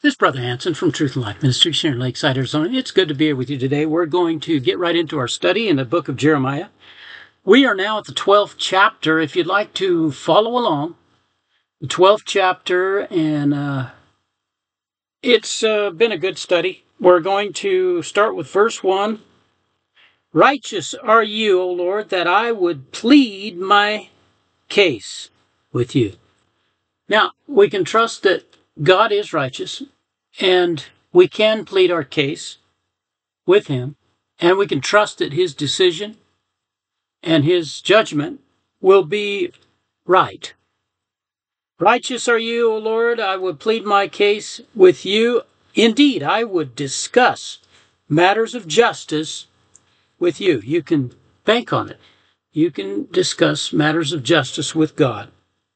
This is Brother Hanson from Truth and Life Ministries here in Lakeside, Arizona. It's good to be here with you today. We're going to get right into our study in the book of Jeremiah. We are now at the 12th chapter. If you'd like to follow along, the 12th chapter, and it's been a good study. We're going to start with verse 1. Righteous are you, O Lord, that I would plead my case with you. Now, we can trust that God is righteous, and we can plead our case with him, and we can trust that his decision and his judgment will be right. Righteous are you, O Lord, I would plead my case with you. Indeed, I would discuss matters of justice with you. You can bank on it. You can discuss matters of justice with God.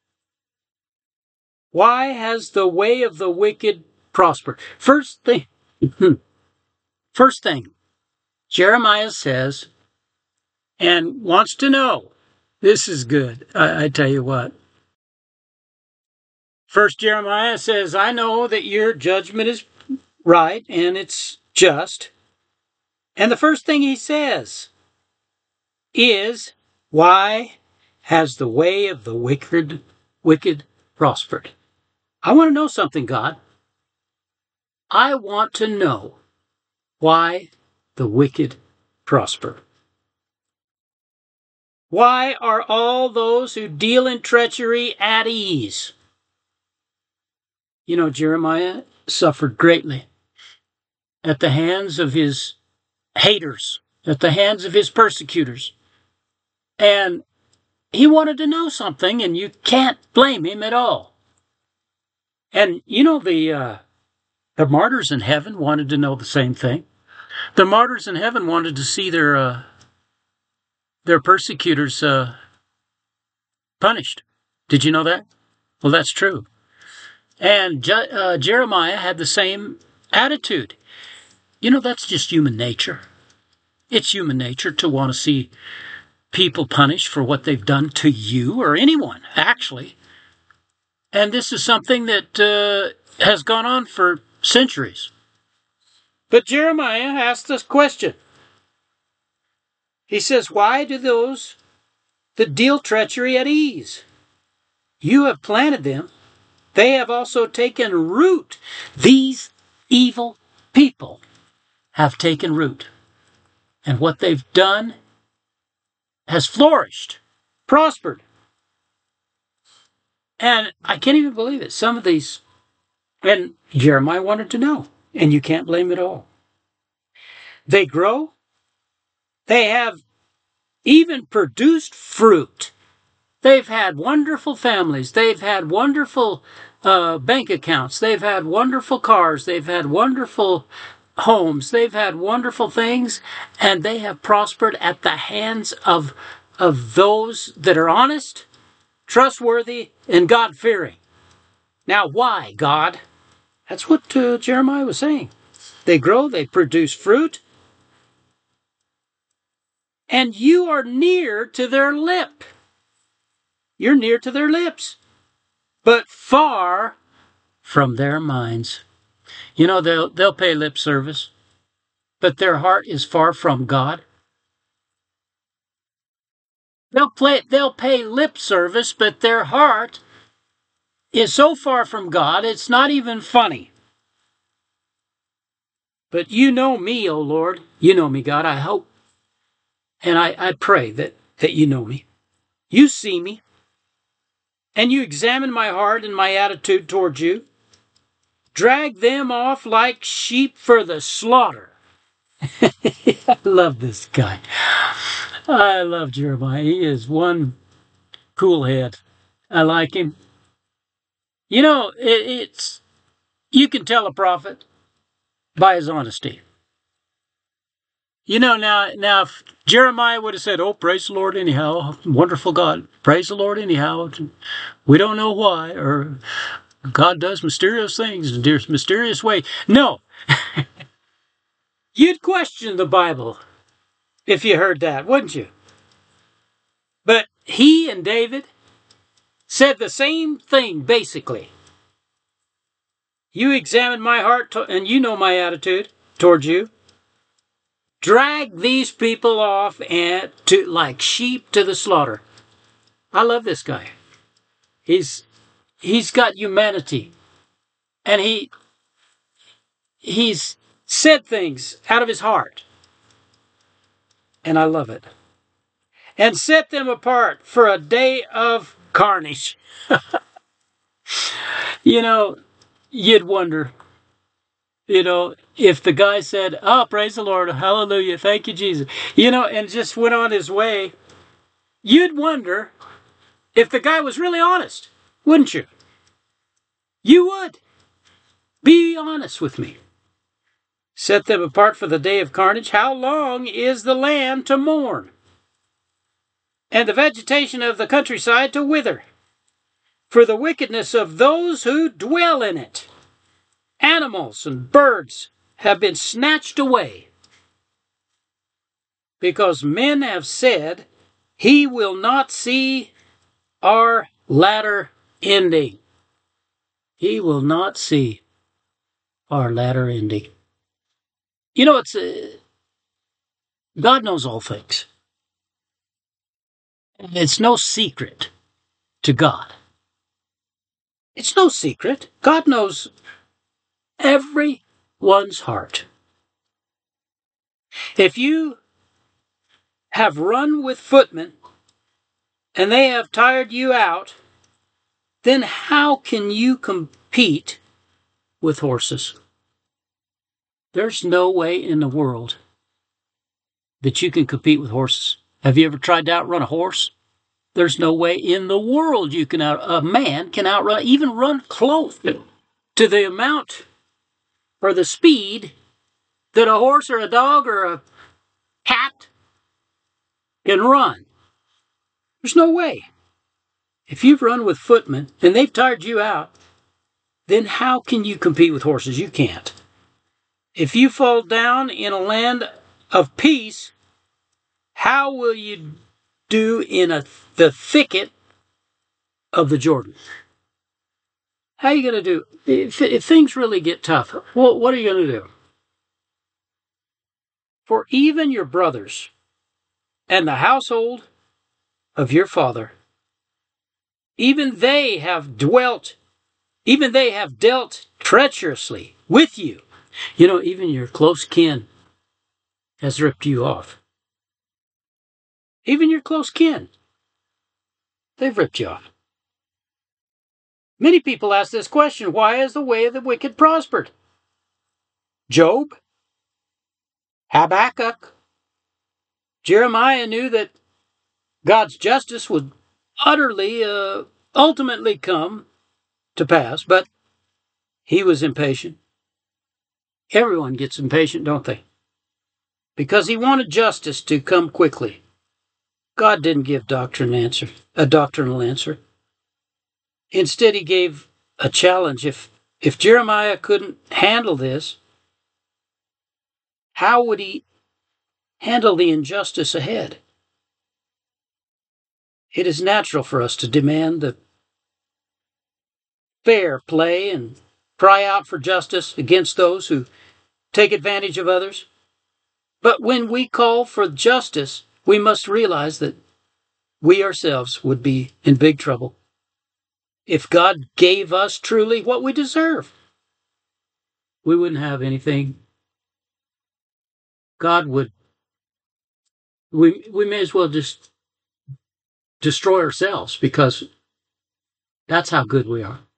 Why has the way of the wicked prospered? First thing, Jeremiah says, and wants to know, this is good, I tell you what. First Jeremiah says, I know that your judgment is right and it's just. And the first thing he says is, why has the way of the wicked prospered? I want to know something, God. I want to know why the wicked prosper. Why are all those who deal in treachery at ease? You know, Jeremiah suffered greatly at the hands of his haters, at the hands of his persecutors. And he wanted to know something, and you can't blame him at all. And you know, the martyrs in heaven wanted to know the same thing. The martyrs in heaven wanted to see their persecutors punished. Did you know that? Well, that's true. And Jeremiah had the same attitude. You know, that's just human nature. It's human nature to want to see people punished for what they've done to you or anyone, actually. And this is something that has gone on for centuries. But Jeremiah asked this question. He says, why do those that deal treachery at ease? You have planted them. They have also taken root. These evil people have taken root. And what they've done has flourished, prospered. And I can't even believe it. Some of these, and Jeremiah wanted to know, and you can't blame it all. They grow. They have even produced fruit. They've had wonderful families. They've had wonderful bank accounts. They've had wonderful cars. They've had wonderful homes. They've had wonderful things, and they have prospered at the hands of those that are honest, trustworthy, and God-fearing. Now, why, God? That's what Jeremiah was saying. They grow, they produce fruit, and you are near to their lip. You're near to their lips, but far from their minds. You know, they'll pay lip service, but their heart is far from God. They'll pay lip service, but their heart is so far from God, it's not even funny. But you know me, O Lord. You know me, God, I hope. And I pray that you know me. You see me. And you examine my heart and my attitude towards you. Drag them off like sheep for the slaughter. I love this guy. I love Jeremiah. He is one cool head. I like him. You know, it's you can tell a prophet by his honesty. You know, now if Jeremiah would have said, oh, praise the Lord anyhow, wonderful God, praise the Lord anyhow, we don't know why, or God does mysterious things in a mysterious way. No. You'd question the Bible if you heard that, wouldn't you? But he and David said the same thing, basically. You examine my heart, and you know my attitude towards you. Drag these people off and like sheep to the slaughter. I love this guy. He's got humanity, and he's said things out of his heart, and I love it. And set them apart for a day of carnage. You know, you'd wonder, if the guy said, "Oh, praise the Lord, hallelujah, thank you, Jesus," and just went on his way, you'd wonder if the guy was really honest, wouldn't you? You would. Be honest with me. Set them apart for the day of carnage. How long is the land to mourn, and the vegetation of the countryside to wither? For the wickedness of those who dwell in it. Animals and birds have been snatched away, because men have said, he will not see our latter ending. He will not see our latter ending. God knows all things. It's no secret to God. It's no secret. God knows everyone's heart. If you have run with footmen and they have tired you out, then how can you compete with horses? There's no way in the world that you can compete with horses. Have you ever tried to outrun a horse? There's no way in the world a man can outrun, even run close to the amount or the speed that a horse or a dog or a cat can run. There's no way. If you've run with footmen and they've tired you out, then how can you compete with horses? You can't. If you fall down in a land of peace, how will you do in the thicket of the Jordan? How are you going to do? If things really get tough, what are you going to do? For even your brothers and the household of your father, even they have dealt treacherously with you. Even your close kin has ripped you off. Even your close kin, they've ripped you off. Many people ask this question: why has the way of the wicked prospered? Job, Habakkuk, Jeremiah knew that God's justice would ultimately come to pass, but he was impatient. Everyone gets impatient, don't they? Because he wanted justice to come quickly. God didn't give a doctrinal answer. Instead, he gave a challenge. If Jeremiah couldn't handle this, how would he handle the injustice ahead? It is natural for us to demand the fair play and cry out for justice against those who take advantage of others. But when we call for justice, we must realize that we ourselves would be in big trouble if God gave us truly what we deserve. We wouldn't have anything. We may as well just destroy ourselves, because that's how good we are.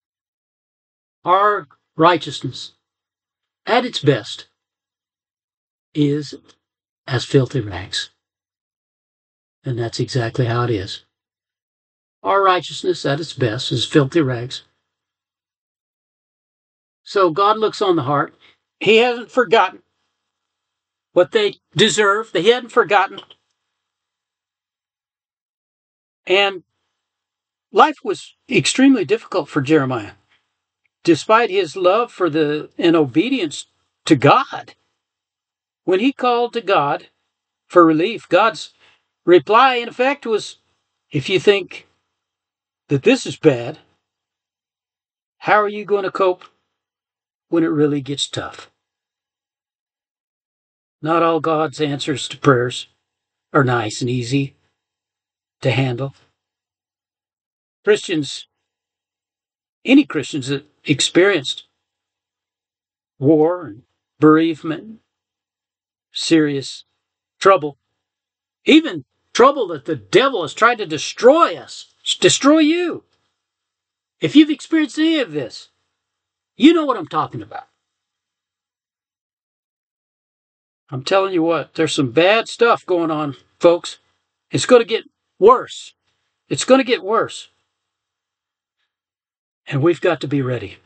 Our righteousness, at its best, is as filthy rags. And that's exactly how it is. Our righteousness, at its best, is filthy rags. So God looks on the heart. He hasn't forgotten what they deserve. He hadn't forgotten. And life was extremely difficult for Jeremiah. Despite his love and obedience to God, when he called to God for relief, God's reply, in effect, was, if you think that this is bad, how are you going to cope when it really gets tough. Not all God's answers to prayers are nice and easy to handle. Christians, any Christians that experienced war and bereavement, serious trouble, even trouble that the devil has tried to destroy us, destroy you. If you've experienced any of this, you know what I'm talking about. I'm telling you what, there's some bad stuff going on, folks. It's going to get worse. It's going to get worse. And we've got to be ready.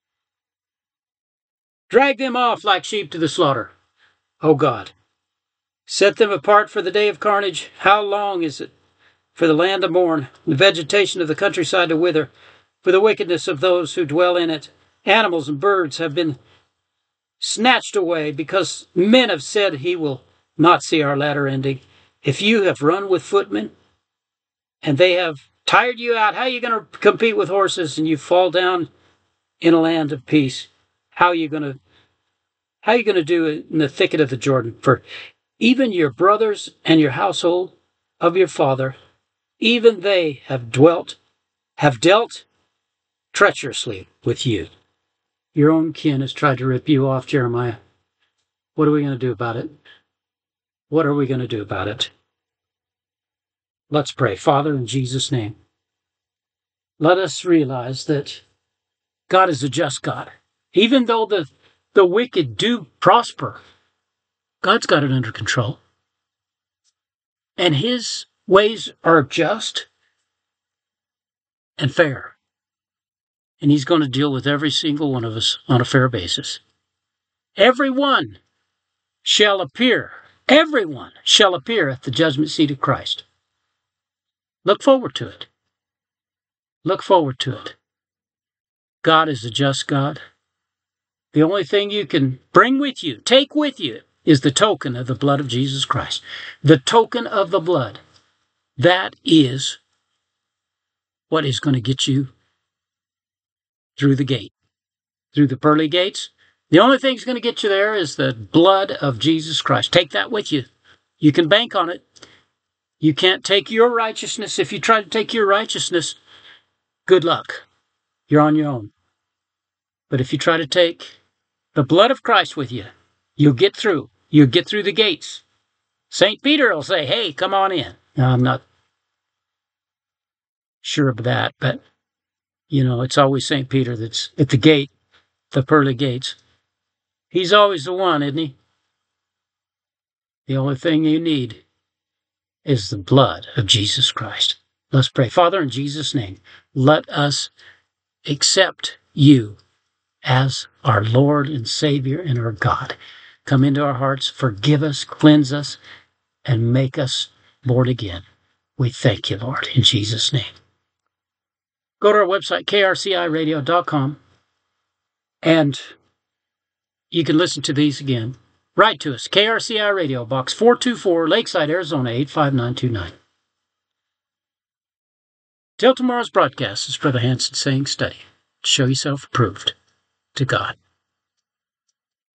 Drag them off like sheep to the slaughter. Oh God. Set them apart for the day of carnage. How long is it for the land to mourn, the vegetation of the countryside to wither, for the wickedness of those who dwell in it? Animals and birds have been snatched away because men have said he will not see our latter ending. If you have run with footmen and they have tired you out, how are you going to compete with horses, and you fall down in a land of peace? How are you going to do it in the thicket of the Jordan? For even your brothers and your household of your father, even they have dealt treacherously with you. Your own kin has tried to rip you off, Jeremiah. What are we going to do about it? What are we going to do about it? Let's pray. Father, in Jesus' name, let us realize that God is a just God. Even though the wicked do prosper, God's got it under control. And his ways are just and fair. And he's going to deal with every single one of us on a fair basis. Everyone shall appear at the judgment seat of Christ. Look forward to it. Look forward to it. God is a just God. The only thing you can bring with you, take with you, is the token of the blood of Jesus Christ. The token of the blood. That is what is going to get you through the gate, through the pearly gates. The only thing that's going to get you there is the blood of Jesus Christ. Take that with you. You can bank on it. You can't take your righteousness. If you try to take your righteousness, good luck. You're on your own. But if you try to take the blood of Christ with you, you'll get through. You'll get through the gates. St. Peter will say, hey, come on in. Now, I'm not sure of that, but, it's always St. Peter that's at the gate, the pearly gates. He's always the one, isn't he? The only thing you need is the blood of Jesus Christ. Let's pray. Father, in Jesus' name, let us accept you as our Lord and Savior and our God. Come into our hearts, forgive us, cleanse us, and make us born again. We thank you, Lord, in Jesus' name. Go to our website, krciradio.com, and you can listen to these again. Write to us, KRCI Radio, Box 424, Lakeside, Arizona, 85929. Till tomorrow's broadcast, is Brother Hanson saying, study, show yourself approved to God.